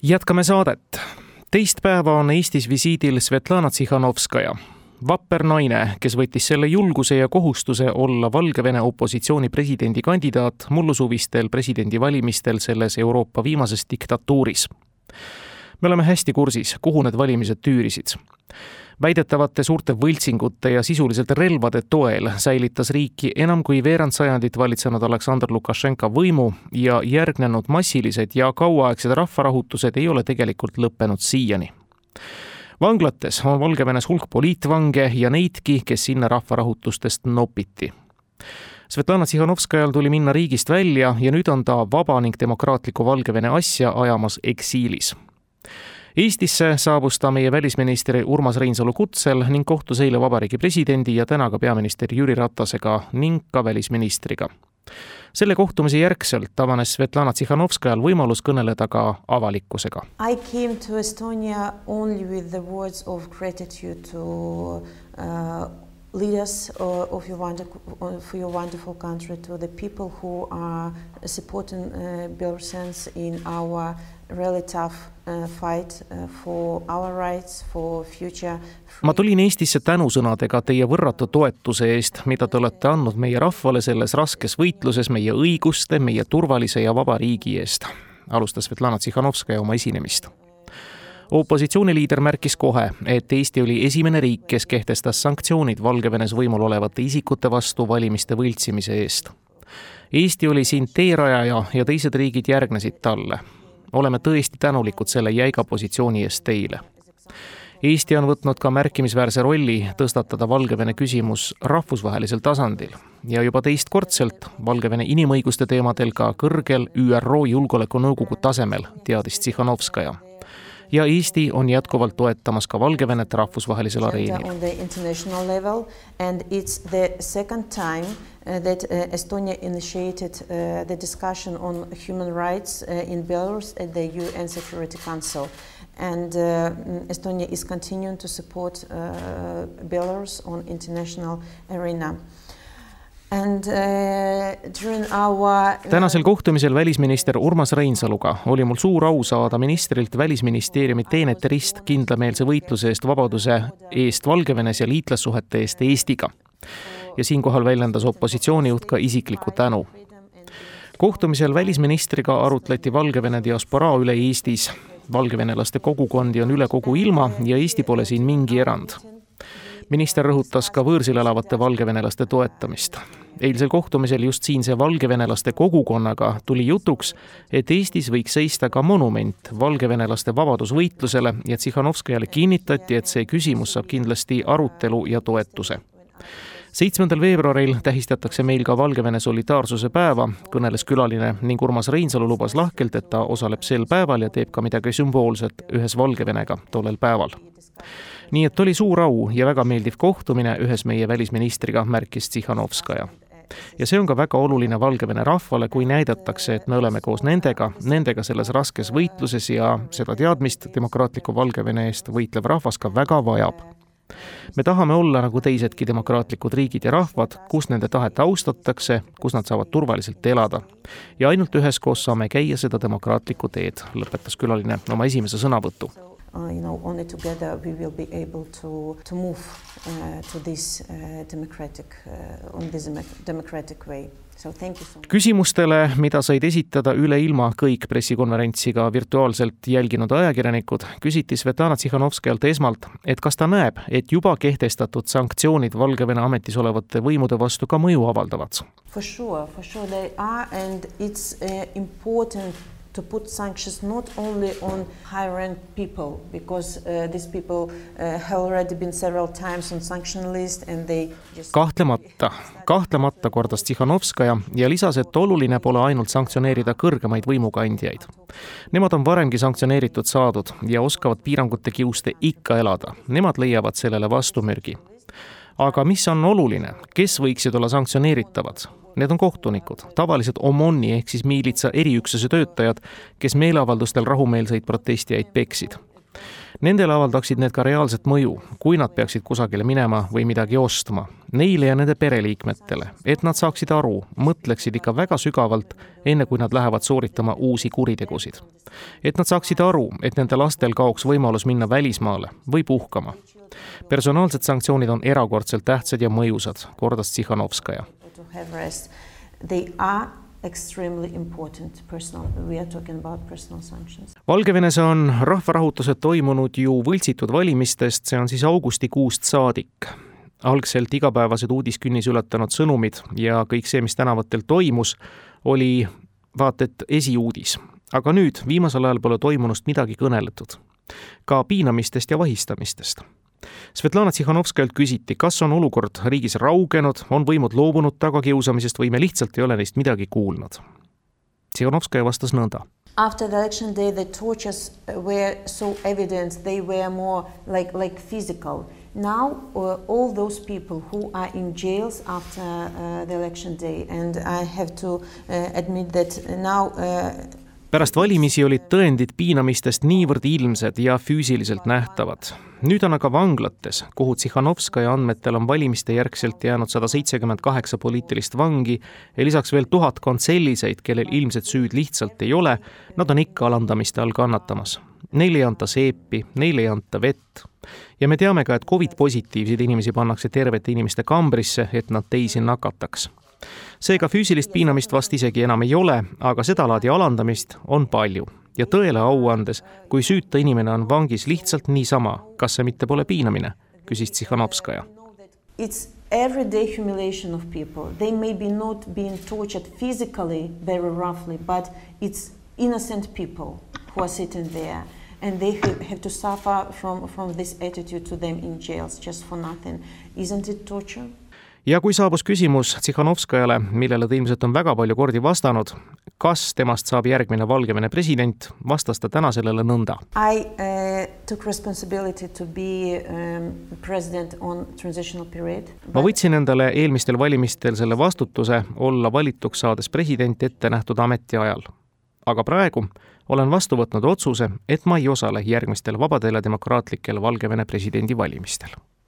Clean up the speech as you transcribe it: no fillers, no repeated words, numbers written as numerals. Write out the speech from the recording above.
Jätkame saadet. Teist päeva on Eestis visiidil Svetlana Tsihhanovskaja. Vapper naine, kes võttis selle julguse ja kohustuse olla Valgevene opositsiooni presidendikandidaat mullusuvistel presidendivalimistel selles Euroopa viimases diktatuuris. Me oleme hästi kursis, kuhu need valimised tüürisid. Väidetavate suurte võltsingute ja sisuliselt relvade toel säilitas riiki enam kui veerand sajandit valitsenud Aleksandr Lukašenka võimu ja järgnenud massilised ja kauaaegsed rahvarahutused ei ole tegelikult lõppenud siiani. Vanglates on Valgevenes hulk poliitvange ja neidki, kes sinna rahvarahutustest nopiti. Svetlana Tsihhanovskajal tuli minna riigist välja ja nüüd on ta vaba ning demokraatliku Valgevene asja ajamas eksiilis. Eestisse saabus ta meie välisministri Urmas Reinsalu kutsel ning kohtus eile vabariigi presidendi ja täna ka peaminister Jüri Ratasega ning ka välisministriga. Selle kohtumise järgselt avanes Svetlana Tsihhanovskajal võimalus kõneleda ka avalikkusega. I came to Estonia only with the words of gratitude to leaders of your wonderful country, to the people who are supporting Belarusians in our really tough fight for our rights, for future. Ma tulin Eestisse tänusõnadega teie võrratu toetuse eest, mida te olete andnud meie rahvale selles raskes võitluses meie õiguste, meie turvalise ja vaba riigi eest, alustas Svetlana Tsihhanovskaja oma esinemist. Opositsiooniliider märkis kohe, et Eesti oli esimene riik, kes kehtestas sanktsioonid Valgevenes võimul olevate isikute vastu valimiste võltsimise eest. Eesti oli siin teerajaja ja teised riigid järgnesid talle. Oleme tõesti tänulikud selle jäiga positsiooni eest teile. Eesti on võtnud ka märkimisväärse rolli tõstatada Valgevene küsimus rahvusvahelisel tasandil ja juba teistkordselt Valgevene inimõiguste teemadel ka kõrgel ÜRO Julgeolekunõukogu tasemel, teadis Tsihhanovskaja. Ja Eesti on jätkuvalt toetamas ka Valgevenet rahvusvahelisel areenil. That Estonia initiated the discussion on human rights in Belarus at the UN Security Council. And Estonia is continuing to support Belarus on international arena. Tänasel kohtumisel välisminister Urmas Reinsaluga oli mul suur au saada ministrilt välisministeeriumi teenete rist kindlameelse võitluse eest vabaduse eest Valgevenes ja liitlassuhete eest Eestiga. Ja siinkohal väljendas opositsioonijuht ka isiklikku tänu. Kohtumisel välisministriga arutleti Valgevene diasporaa üle Eestis. Valgevenelaste kogukondi on üle kogu ilma ja Eesti pole siin mingi erand. Minister rõhutas ka võõrsil elavate valgevenelaste toetamist. Eilsel kohtumisel just siinse valgevenelaste kogukonnaga tuli jutuks, et Eestis võiks seista ka monument valgevenelaste vabadusvõitlusele ja Tsihhanovskajale kinnitati, et see küsimus saab kindlasti arutelu ja toetuse. 7. veebruaril tähistatakse meil ka Valgevene solidaarsuse päeva, kõneles külaline ning Urmas Reinsalu lubas lahkelt, et ta osaleb sel päeval ja teeb ka midagi sümboolset ühes Valgevenega tollel päeval. Nii et oli suur au ja väga meeldiv kohtumine ühes meie välisministriga, märkis Tsihhanovskaja. Ja see on ka väga oluline Valgevene rahvale, kui näidatakse, et me oleme koos nendega selles raskes võitluses ja seda teadmist demokraatliku Valgevene eest võitlev rahvas ka väga vajab. Me tahame olla nagu teisedki demokraatlikud riigid ja rahvad, kus nende tahet austatakse, kus nad saavad turvaliselt elada. Ja ainult üheskoos saame käia seda demokraatlikku teed, lõpetas külaline oma esimese sõnavõtu. Only together we will be able to move to this democratic way. So thank you so much. Küsimustele, mida said esitada üle ilma kõik pressikonverentsiga virtuaalselt jälginud ajakirjanikud, küsiti Svetlana Tsihhanovskajalt esmalt, et kas ta näeb, et juba kehtestatud sanktsioonid Valgevene ametis olevate võimude vastu ka mõju avaldavad. For sure they are, and it's important to put sanctions not only on high-rank people, because these people have already been several times on sanction list and they just... Kahtlemata kordas Tsihhanovskaja ja lisas, et oluline pole ainult sanktsioneerida kõrgemaid võimukandjaid. Nemad on varemgi sanktsioneeritud saadud ja oskavad piirangute kiuste ikka elada. Nemad leiavad sellele vastumürgi. Aga mis on oluline? Kes võiksid olla sanktsioneeritavad? Need on kohtunikud, tavaliselt OMON-i ehk siis miilitsa eriüksuse töötajad, kes meeleavaldustel rahumeelseid protestijaid peksid. Nendele avaldaksid need ka reaalset mõju, kui nad peaksid kusagile minema või midagi ostma. Neile ja nende pereliikmetele, et nad saaksid aru, mõtleksid ikka väga sügavalt, enne kui nad lähevad sooritama uusi kuritegusid. Et nad saaksid aru, et nende lastel kaoks võimalus minna välismaale või puhkama. Personaalsed sanktsioonid on erakordselt tähtsad ja mõjusad, kordas Tsihhanovskaja. Extremely important we are talking about personal sanctions. Valgevenes on rahvarahutused toimunud ju võltsitud valimistest, see on siis augustikuust saadik. Algselt igapäevased uudiskünnis ületanud sõnumid ja kõik see, mis tänavatel toimus, oli vaat et esiuudis. Aga nüüd viimasel ajal pole toimunust midagi kõneletud. Ka piinamistest ja vahistamistest. Svetlana Tsihhanovskajalt küsiti, kas on olukord riigis raugenud, on võimud loobunud tagakiusamisest või me lihtsalt ei ole neist midagi kuulnud. Tsihhanovskaja vastas nõnda. After the election day, the tortures were so evident, they were more like physical. Now, all those people who are in jails after the election day, and I have to admit that now... Pärast valimisi olid tõendid piinamistest niivõrd ilmsed ja füüsiliselt nähtavad. Nüüd on aga vanglates, kuhu Tsihhanovskaja andmetel on valimiste järgselt jäänud 178 poliitilist vangi ja lisaks veel 1000 selliseid, kellel ilmselt süüd lihtsalt ei ole, nad on ikka alandamiste all kannatamas. Neile ei anta seepi, neile ei anta vett. Ja me teame ka, et COVID-positiivseid inimesi pannakse tervete inimeste kambrisse, et nad teisi nakataks. Seega füüsilist piinamist vast isegi enam ei ole, aga seda laadi alandamist on palju. Ja tõele au andes, kui süüta inimene on vangis lihtsalt niisama, kas see mitte pole piinamine, küsis Tsihhanovskaja. It's everyday humiliation of people. They may be not being tortured physically very roughly, but it's innocent people who are sitting there. And they have to suffer from this attitude to them in jails just for nothing. Isn't it torture? Ja kui saabus küsimus Tsihhanovskajale, millele ta ilmselt on väga palju kordi vastanud, kas temast saab järgmine Valgevene president, vastas ta täna sellele nõnda. I took responsibility to be president on transitional period. Ma võtsin endale eelmistel valimistel selle vastutuse olla valituks saades president ette nähtud ametiajal. Aga praegu olen vastu võtnud otsuse, et ma ei osale järgmistel vabadel ja demokraatlikel Valgevene presidendi valimistel.